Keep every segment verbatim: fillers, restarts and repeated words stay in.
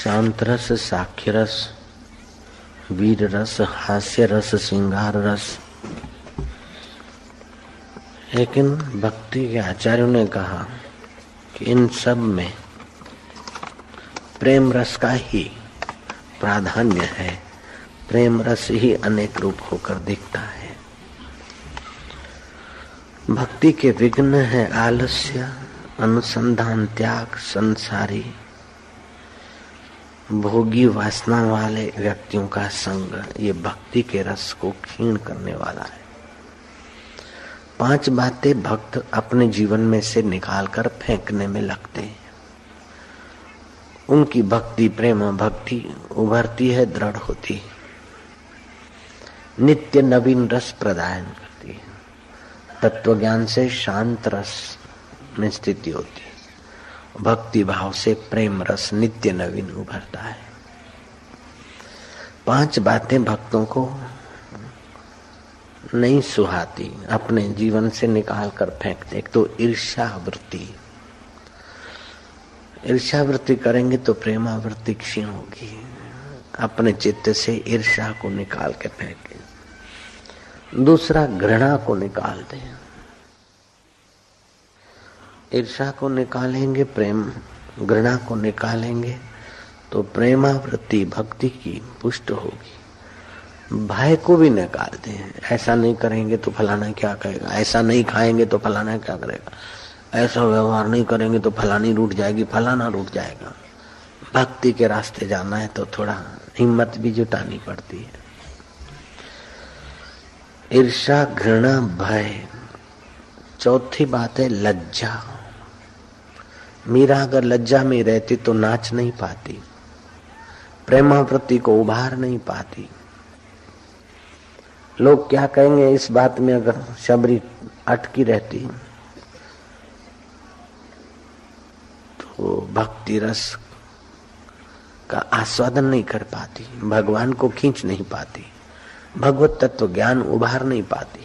शांत रस, साख्य रस, वीर रस, हास्य रस, श्रृंगार रस। लेकिन भक्ति के आचार्यों ने कहा कि इन सब में प्रेम रस का ही प्राधान्य है। प्रेम रस ही अनेक रूप होकर दिखता है। भक्ति के विघ्न है आलस्य, अनुसंधान, त्याग, संसारी भोगी वासना वाले व्यक्तियों का संग। ये भक्ति के रस को क्षीण करने वाला है। पांच बातें भक्त अपने जीवन में से निकालकर फेंकने में लगते हैं। उनकी भक्ति, प्रेम भक्ति उभरती है, दृढ़ होती है, नित्य नवीन रस प्रदान करती है। तत्व ज्ञान से शांत रस में स्थिति होती है। भक्ति भाव से प्रेम रस नित्य नवीन उभरता है। पांच बातें भक्तों को नहीं सुहाती, अपने जीवन से निकाल कर फेंकते। एक तो ईर्ष्या वृत्ति। ईर्ष्या वृत्ति करेंगे तो प्रेमावृत्ति क्षीण होगी। अपने चित्त से ईर्ष्या को निकाल के फेंके। दूसरा, घृणा को निकाल दें। ईर्ष्या को निकालेंगे, प्रेम घृणा को निकालेंगे तो प्रेमावृत्ति भक्ति की पुष्ट होगी। भय को भी निकाल दें। ऐसा नहीं करेंगे तो फलाना क्या कहेगा, ऐसा नहीं खाएंगे तो फलाना क्या करेगा, ऐसा व्यवहार नहीं करेंगे तो फलानी रूठ जाएगी, फलाना रूठ जाएगा। भक्ति के रास्ते जाना है तो थोड़ा हिम्मत भी जुटानी पड़ती है। ईर्ष्या, घृणा, भय। चौथी बात है लज्जा। मीरा अगर लज्जा में रहती तो नाच नहीं पाती, प्रेमावृत्ति को उभार नहीं पाती। लोग क्या कहेंगे इस बात में अगर शबरी अटकी रहती तो भक्ति रस का आस्वादन नहीं कर पाती, भगवान को खींच नहीं पाती, भगवत तत्व ज्ञान उभार नहीं पाती।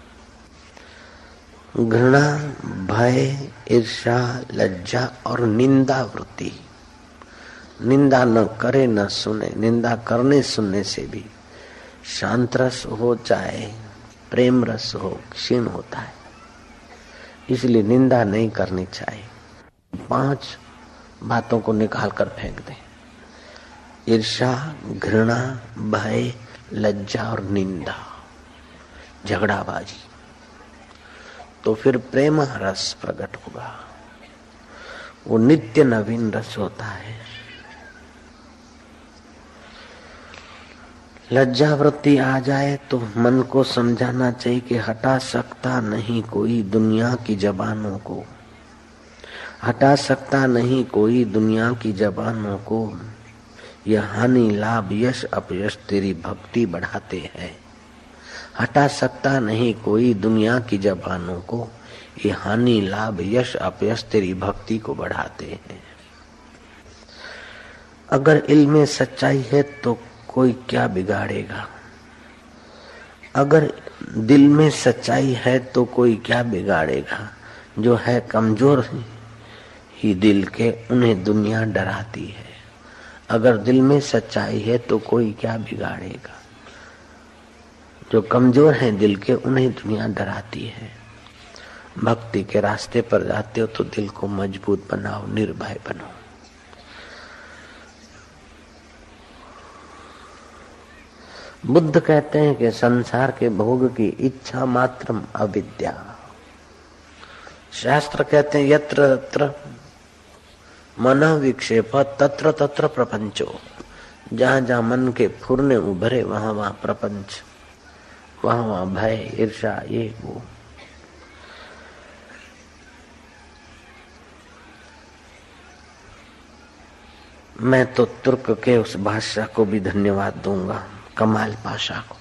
घृणा, भय, ईर्ष्या, लज्जा और निंदा वृत्ति। निंदा न करे न सुने। निंदा करने सुनने से भी शांत रस हो चाहे प्रेम रस हो क्षीण होता है। इसलिए निंदा नहीं करनी चाहिए। पांच बातों को निकाल कर फेंक दें। ईर्ष्या, घृणा, भय, लज्जा और निंदा, झगड़ाबाजी। तो फिर प्रेम रस प्रकट होगा। वो नित्य नवीन रस होता है। लज्जा वृत्ति आ जाए तो मन को समझाना चाहिए कि हटा सकता नहीं कोई दुनिया की जबानों को, हटा सकता नहीं कोई दुनिया की जबानों को। यह हानि लाभ यश अपयश तेरी भक्ति बढ़ाते हैं। हटा सकता नहीं कोई दुनिया की जबानों को। ये हानि लाभ यश अपयश तेरी भक्ति को बढ़ाते हैं। अगर इल्म में सच्चाई है तो कोई क्या बिगाड़ेगा। अगर दिल में सच्चाई है तो कोई क्या बिगाड़ेगा। जो है कमजोर ही दिल के उन्हें दुनिया डराती है। अगर दिल में सच्चाई है तो कोई क्या बिगाड़ेगा। जो कमजोर हैं दिल के उन्हें दुनिया डराती है। भक्ति के रास्ते पर जाते हो तो दिल को मजबूत बनाओ, निर्भय बनो। बुद्ध कहते हैं कि संसार के भोग की इच्छा मात्रम अविद्या। शास्त्र कहते हैं यत्र तत्र मन विक्षेप तत्र तत्र प्रपंचो। जहां जहां मन के फुरने उभरे वहां वहां प्रपंच, वहां वहां भय, ईर्ष्या, ये वो। मैं तो तुर्क के उस बादशाह को भी धन्यवाद दूंगा, कमाल पाशा को।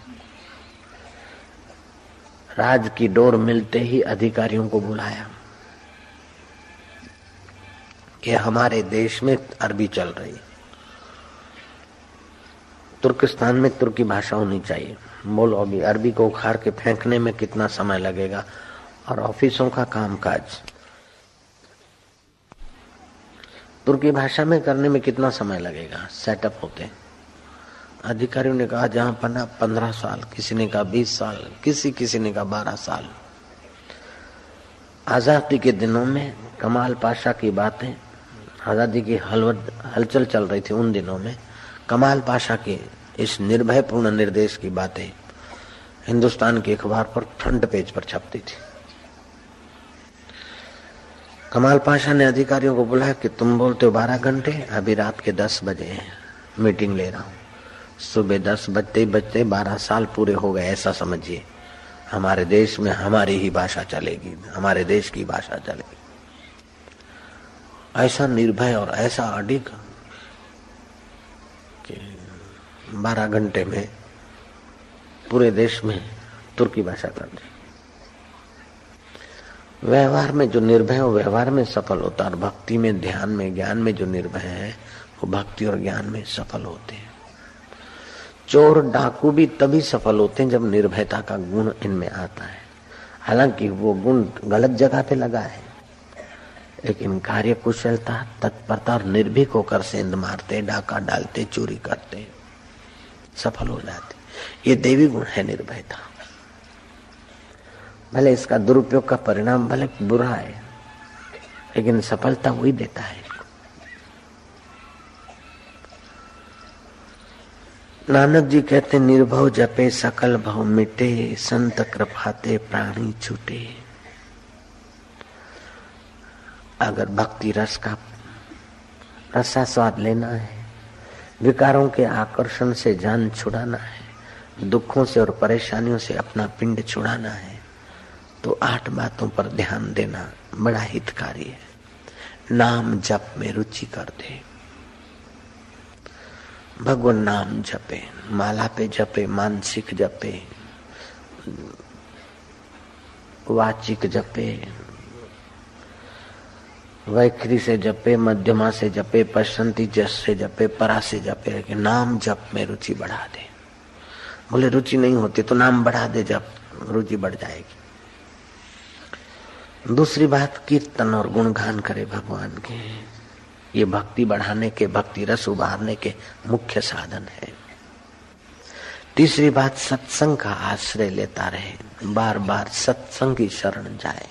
राज की डोर मिलते ही अधिकारियों को बुलाया कि हमारे देश में अरबी चल रही, तुर्किस्तान में तुर्की भाषा होनी चाहिए। बोलो अभी अरबी को उखाड़ के फेंकने में कितना समय लगेगा। और ऑफिसों का कामकाज तुर्की भाषा में करने में कितना समय लगेगा? सेटअप होते। अधिकारियों ने कहा जहां पन्ना पंद्रह साल, किसी ने कहा बीस साल, किसी किसी ने कहा बारह साल। आजादी के दिनों में कमाल पाशा की बातें, आजादी की हलवद हलचल चल रही थी उन दिनों में, कमाल पाशा के इस निर्भय पूर्ण निर्देश की बातें हिंदुस्तान के अखबार पर फ्रंट पेज पर छपती थी। कमाल पाशा ने अधिकारियों को बुलाया कि तुम बोलते हो बारह घंटे, अभी रात के दस बजे हैं, मीटिंग ले रहा हूं। सुबह दस बजते बजते बारह साल पूरे हो गए, ऐसा समझिए। हमारे देश में हमारी ही भाषा चलेगी, हमारे देश की भाषा चलेगी। ऐसा निर्भय और ऐसा अडिग कि बारह घंटे में पूरे देश में तुर्की भाषा कर दी। व्यवहार में जो निर्भय हो व्यवहार में सफल होता, और भक्ति में, ध्यान में, ज्ञान में जो निर्भय है वो भक्ति और ज्ञान में सफल होते हैं। चोर डाकू भी तभी सफल होते हैं जब निर्भयता का गुण इनमें आता है। हालांकि वो गुण गलत जगह पे लगा है, लेकिन कार्य कुशलता, तत्परता और निर्भीक होकर सेंध मारते, डाका डालते, चोरी करते, सफल हो जाते। ये देवी गुण है निर्भयता। भले इसका दुरुपयोग का परिणाम भले बुरा है, लेकिन सफलता वही देता है। नानक जी कहते निर्भव जपे सकल भव मिटे, संत कृपाते प्राणी छूटे। अगर भक्ति रस का रसा स्वाद लेना है, विकारों के आकर्षण से जान छुड़ाना है, दुखों से और परेशानियों से अपना पिंड छुड़ाना है, तो आठ बातों पर ध्यान देना बड़ा हितकारी है। नाम जप में रुचि कर दे। भगवान नाम जपे, माला पे जपे, मानसिक जपे, वाचिक जपे, वैखरी से जपे, मध्यमा से जपे, पश्चंती जस से जपे, परा से जपे, कि नाम जप में रुचि बढ़ा दे। बोले रुचि नहीं होती तो नाम बढ़ा दे, जप रुचि बढ़ जाएगी। दूसरी बात, कीर्तन और गुणगान करे भगवान के। ये भक्ति बढ़ाने के, भक्ति रस उभारने के मुख्य साधन है। तीसरी बात, सत्संग का आश्रय लेता रहे, बार बार सत्संग की शरण जाए।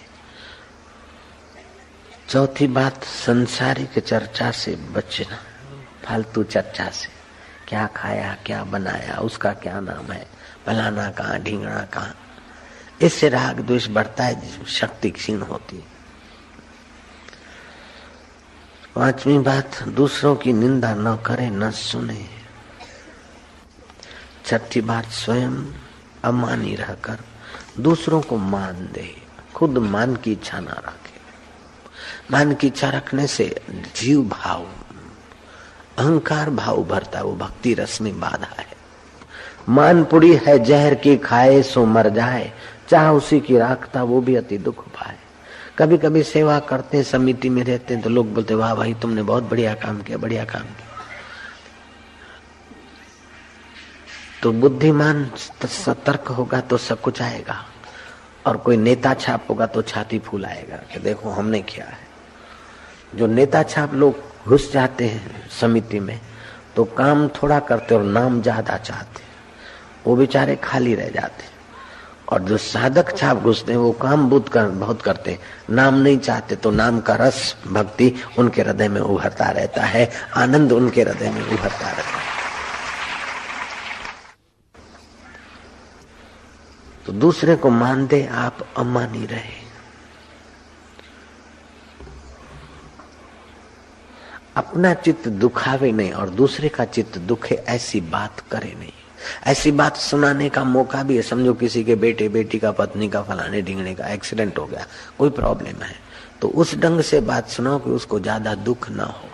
चौथी बात, संसारिक चर्चा से बचना, फालतू चर्चा से। क्या खाया, क्या बनाया, उसका क्या नाम है, फलाना कहाँ, ढींगना कहाँ। इससे राग द्वेष बढ़ता है, शक्ति क्षीण होती है। पांचवी बात, दूसरों की निंदा न करे, न सुने। छठी बात, स्वयं अमानी रहकर दूसरों को मान दे, खुद मान की इच्छा ना रखे। मान की इच्छा रखने से जीव भाव, अहंकार भाव उभरता है, वो भक्ति रस में बाधा है। मान पुड़ी है जहर की खाए सो मर जाए, चाह उसी की राखता वो भी अति दुख पाए। कभी कभी सेवा करते हैं, समिति में रहते हैं, तो लोग बोलते वाह भाई तुमने बहुत बढ़िया काम किया, बढ़िया काम किया। तो बुद्धिमान सतर्क होगा तो सब कुछ आएगा, और कोई नेता छाप होगा तो छाती फूलाएगा कि देखो हमने किया है। जो नेता छाप लोग घुस जाते हैं समिति में तो काम थोड़ा करते और नाम ज्यादा चाहते, वो बेचारे खाली रह जाते। और जो साधक छाप घुसते हैं वो काम बुद्ध कर बहुत करते, नाम नहीं चाहते, तो नाम का रस भक्ति उनके हृदय में उभरता रहता है, आनंद उनके हृदय में उभरता रहता है। तो दूसरे को मान दे, आप अमानी रहे। अपना चित्त दुखावे नहीं और दूसरे का चित्त दुखे, ऐसी बात करे नहीं। ऐसी बात सुनाने का मौका भी है। समझो किसी के बेटे बेटी का, पत्नी का, फलाने ढिंगने का एक्सीडेंट हो गया, कोई प्रॉब्लम है, तो उस ढंग से बात सुनाओ कि उसको ज्यादा दुख ना हो।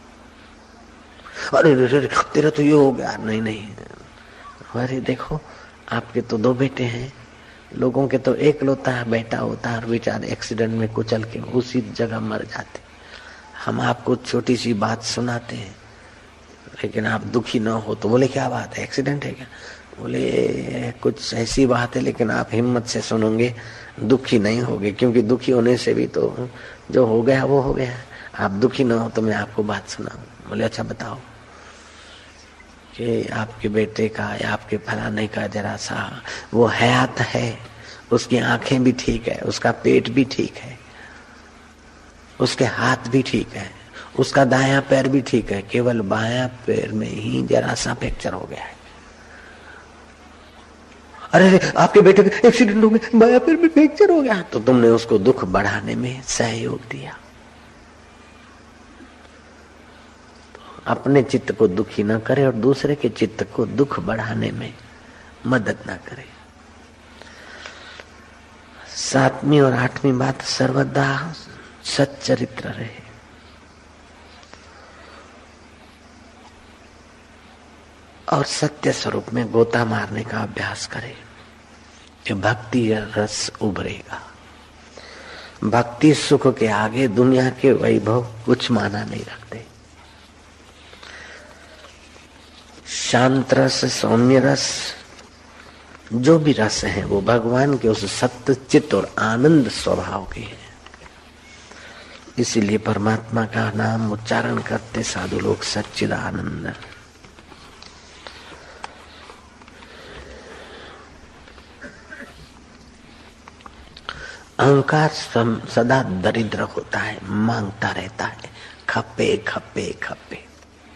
अरे तेरा तो ये हो गया, नहीं नहीं, अरे देखो आपके तो दो बेटे हैं, लोगों के तो एक लौता बेटा होता है और बेचारे एक्सीडेंट में कुचल के उसी जगह मर जाते। हम आपको छोटी सी बात सुनाते हैं लेकिन आप दुखी ना हो, तो बोले क्या बात है, एक्सीडेंट है क्या? बोले कुछ ऐसी बात है, लेकिन आप हिम्मत से सुनोगे, दुखी नहीं होगे, क्योंकि दुखी होने से भी तो जो हो गया वो हो गया, आप दुखी ना हो तो मैं आपको बात सुनाऊं। बोले अच्छा बताओ। कि आपके बेटे का या आपके फलाने का जरा सा वो हयात है, उसकी आंखें भी ठीक है, उसका पेट भी ठीक है, उसके हाथ भी ठीक है, उसका दायां पैर भी ठीक है, केवल बायां पैर में ही जरा सा फ्रैक्चर हो गया है। अरे आपके बेटे का एक्सीडेंट हो गया, बायां पैर में फ्रैक्चर हो गया, तो तुमने उसको दुख बढ़ाने में सहयोग दिया। अपने चित्त को दुखी न करे और दूसरे के चित्त को दुख बढ़ाने में मदद न करे। सातवीं और आठवीं बात, सर्वदा सच्चरित्र रहे। और सत्य स्वरूप में गोता मारने का अभ्यास करे कि भक्ति रस उभरेगा। भक्ति सुख के आगे दुनिया के वैभव कुछ माना नहीं रखते। शांत रस, सौम्य रस, जो भी रस है वो भगवान के उस सत्य चित्त और आनंद स्वभाव के हैं। इसीलिए परमात्मा का नाम उच्चारण करते साधु लोग सच्चिदानंद। अहंकार सदा दरिद्र होता है, मांगता रहता है, खपे खपे खपे।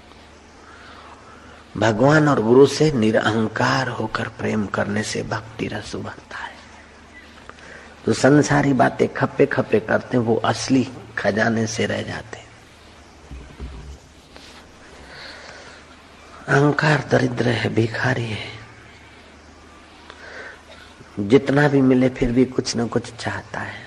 भगवान और गुरु से निरअहंकार होकर प्रेम करने से भक्ति रस उभरता है। तो संसारी बातें खपे खपे करते हैं, वो असली खजाने से रह जाते हैं। अहंकार दरिद्र है, भिखारी है, जितना भी मिले फिर भी कुछ न कुछ चाहता है।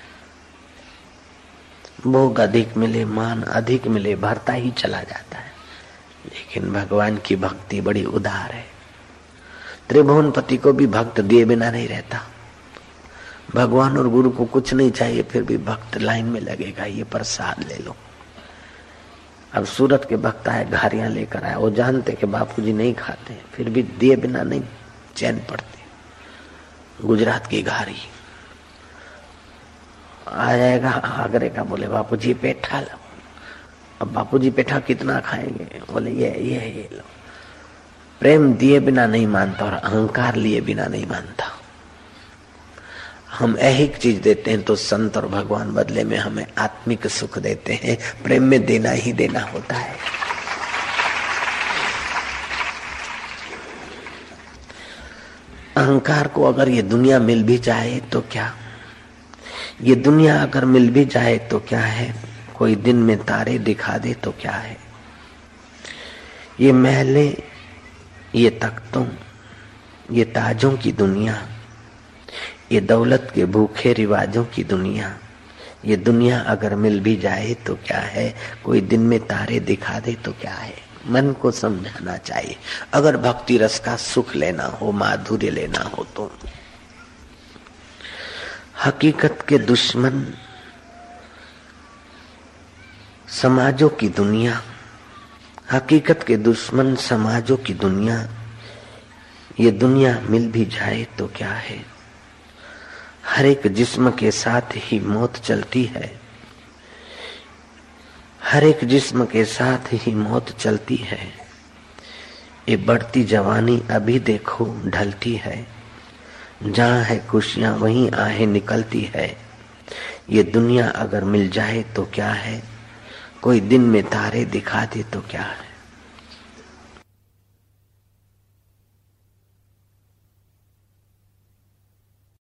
भोग अधिक मिले, मान अधिक मिले, भरता ही चला जाता है। लेकिन भगवान की भक्ति बड़ी उदार है। त्रिभुवनपति को भी भक्त दिए बिना नहीं रहता। भगवान और गुरु को कुछ नहीं चाहिए, फिर भी भक्त लाइन में लगेगा, ये प्रसाद ले लो। अब सूरत के भक्त आए, घारियां लेकर आए, वो जानते कि बापूजी नहीं खाते, फिर भी दिए बिना नहीं चैन पड़ते। गुजरात की घारी आ जाएगा आगरे का, बोले बापूजी पेठा लो। अब बापूजी पेठा कितना खाएंगे, बोले ये ये ये लो। प्रेम दिए बिना नहीं मानता और अहंकार लिए बिना नहीं मानता। हम ऐहिक चीज देते हैं तो संत और भगवान बदले में हमें आत्मिक सुख देते हैं। प्रेम में देना ही देना होता है। अहंकार को अगर ये दुनिया मिल भी जाए तो क्या, ये दुनिया अगर मिल भी जाए तो क्या है, कोई दिन में तारे दिखा दे तो क्या है, ये महलें, ये तख्तों, ये ताजों की दुनिया, ये दौलत के भूखे रिवाजों की दुनिया, ये दुनिया अगर मिल भी जाए तो क्या है, कोई दिन में तारे दिखा दे तो क्या है। मन को समझाना चाहिए। अगर भक्ति रस का सुख लेना हो, माधुर्य लेना हो तो हकीकत के दुश्मन समाजों की दुनिया, हकीकत के दुश्मन समाजों की दुनिया, ये दुनिया मिल भी जाए तो क्या है। हर एक जिस्म के साथ ही मौत चलती है, हर एक जिस्म के साथ ही मौत चलती है। ये बढ़ती जवानी अभी देखो ढलती है, जहाँ है खुशियां वहीं आहें निकलती है। ये दुनिया अगर मिल जाए तो क्या है, कोई दिन में तारे दिखा दे तो क्या है।